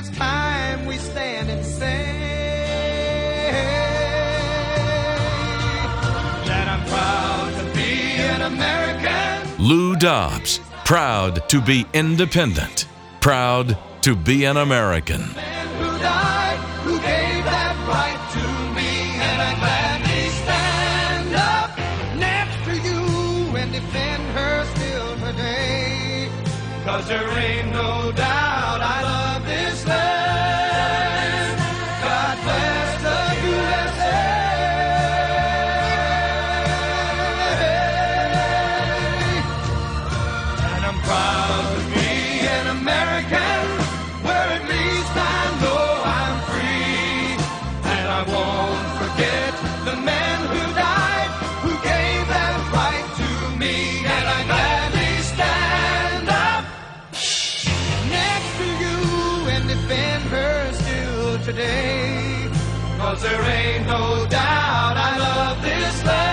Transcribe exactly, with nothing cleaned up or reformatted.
it's time we stand and say that I'm proud to be an American. Lou Dobbs, proud to be independent, proud to be an American. Man who died, who gave that right to me, and I gladly stand up next to you and defend her still today. 'Cause there ain't no doubt I love this land. God bless the U S A. And I'm proud to be an American, where at least I know I'm free. And I won't forget the man who died, who gave that right to me. And I gladly stand up next to you and defend her still today. 'Cause there ain't no doubt I love this land.